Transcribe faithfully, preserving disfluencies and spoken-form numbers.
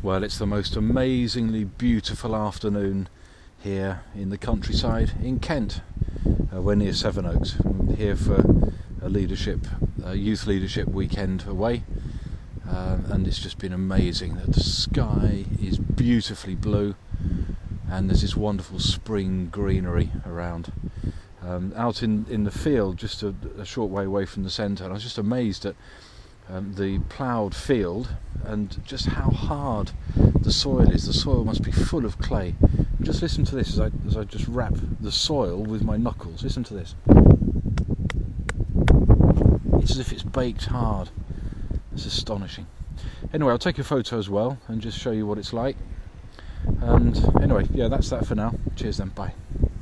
Well, it's the most amazingly beautiful afternoon here in the countryside in Kent. Uh, we're near Sevenoaks. We're here for a leadership, a youth leadership weekend away, uh, and it's just been amazing. The sky is beautifully blue, and there's this wonderful spring greenery around. Um, out in, in the field, just a, a short way away from the centre, and I was just amazed at um, the ploughed field and just how hard the soil is. The soil must be full of clay. Just listen to this as I, as I just wrap the soil with my knuckles. Listen to this. It's as if it's baked hard. It's astonishing. Anyway, I'll take a photo as well and just show you what it's like. And anyway, yeah, that's that for now. Cheers then, bye.